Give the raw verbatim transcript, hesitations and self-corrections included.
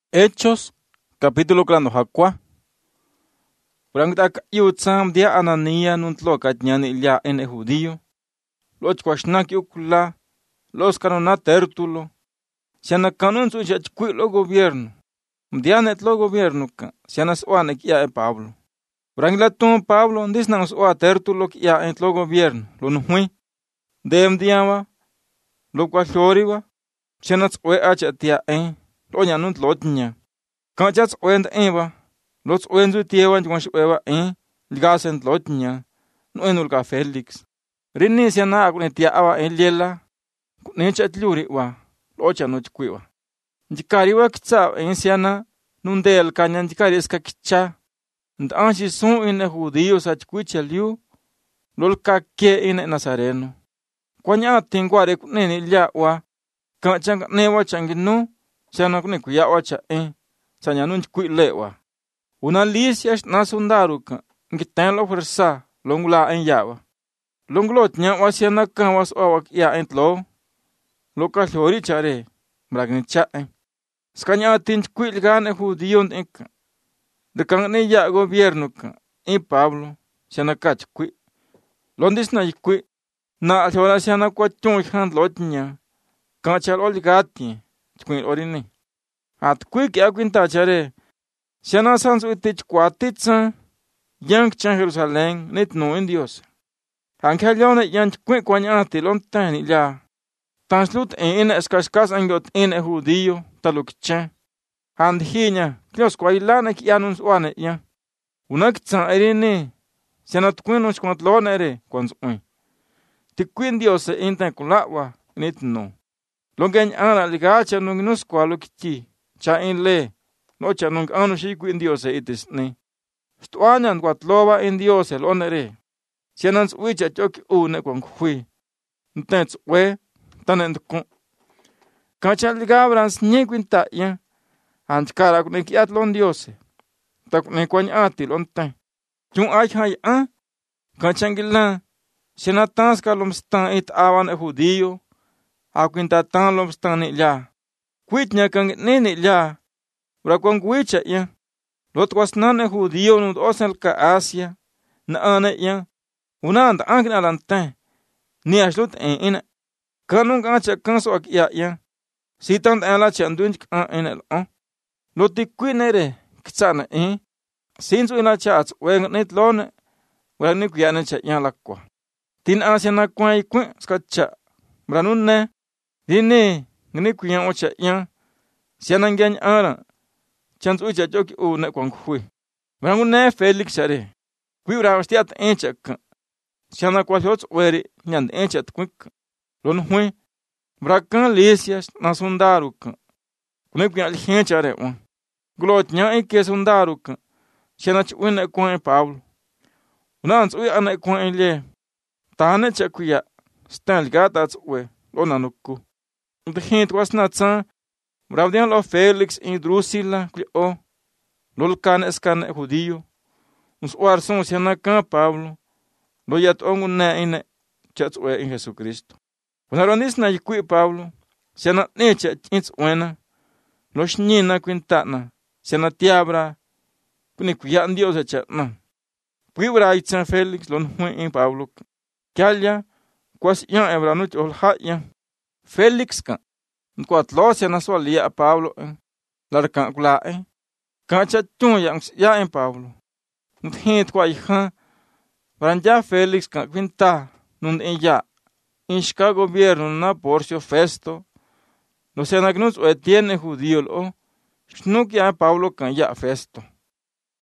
Hechos, capítulo clando hakwa. Prangta yutsam dia anania nuntlo kanyani ilya en judío. Los kwashnak yukula, los canona tertulo. Siana kanun su chachkui lo gobierno. Mdianet lo gobierno ka, siana suane kia e Pablo. Prangla ton Pablo, disnang sua tertulo kia en lo gobierno, lo nuhui. Dem diawa, lo kwashoriwa, siana sue acha tia en. Lo nyanun lotnya. Kan chats oend eva. Los oenzu tiewan jwash eva en. Ligasen lotnya. No enul ka Felix. Rinni siana akune tia awa en liela. Kune chat luri wa. Locha no chkwiwa. Njikari wa kitsa en siana. Nundel kanyan njikari eska kitcha. Ndanshi sun in judío sa chkwicha liu. Lol ka ke in Nazareno. Kwanya tingware kune ni lia wa. Kan chang newa changinu. Siana kune kuya wacha en. Sanya nun kui lewa. Una lisia na sundaru ka. Ngitan lo fuerza. Longula en yawa. Longlot nya wa siana kan was awak ya en lo. Loka hlori chare. Mragni cha en. Skanya tin kui ligane judío en ka. De kan ne ya gobierno ka. En Pablo. Siana kach kui. Londis na kui. Na alhora siana kwa chung hand lot nya. Kan chal oligati. Chkuin orine. At quick aguinta chare. Siana sans uitich quatitza. Yang chan Jerusalén net no en Dios. Angelione yang quick quanyati lontan illa. Tanslut en escascas angot en judío talukcha. And hinya. Dios quailana ki anus wane ya. Unak tsan erine. Siana tquinos quantlonere quans un. Tiquin Dios en tan kulawa net no. Longen ana ligacha nung nus qualukti. Cha in le, no cha nung anu shiku in Dios e itis ne. Stuanyan quat loba in Dios el onere. Sianans uicha choki une quang hui. Ntens we, tanent kun. Kacha ligabrans nye quinta ya. Ant kara kune kiat lon Dios. Ta kune kwany ati lon tan. Chung ay hay an. Kachangila. Sianatans kalumstan it awan e judío. Aquinta tan lomstan ni ya. Quit nya kang nene ya. Brakwan guicha ya. Lot was nane judío nund osel ka Asia. Na ane ya. Unand angin alantan. Ni ashlut en ina. Kanung ancha kanso ak ya ya. Sitant ala chandunch an en el on. Loti quinere. Kitsana en. Sinsu ina chats weng net lone. Weng ni kuyane cha ya lakwa. Tin Asia na kwa ikwen skacha. Branun ne. Dine. Ngini kuyan ocha yan. Siana ngen ara. Chans ucha joki u ne kwang hui. Brangu ne Felix are. Kui ura stiat encha ka. Siana kwa hots weri nyand encha twik. Lon hui. Brakan lesias na sundaru ka. Kune kuyan alhencha are on. Glot nya ike sundaru ka. Siana chwin e kwan Pablo. Unans ui ana e kwan le. Tahane cha kuya. Stan ligata ats we. Lona nuku. De gente was na tsan. Bravdian lo Felix in Drusila. O. Lolkan eskan judío. Uns oarson siana kan Pablo. Lo yat ongun na ine. Chats we in Jesucristo. Unaronis na yikui Pablo. Siana necha ins uena. Lo shnina quintana. Siana tiabra. Kuni kuyan Dios echatna. Puibra itsan Felix lon hui in Pablo. Kalya. Kwas yan ebranut olha yan. Felix kan. Nkwat lo siana swalia a Pablo. Larkan kula eh. Kan cha chung yang ya en Pablo. Nut hint kwa ihan. Branja Felix kan quinta. Nun en ya. In shka gobierno na Porcio Festo. No siana gnus o etienne judío lo. Shnuk ya Pablo kan ya Festo.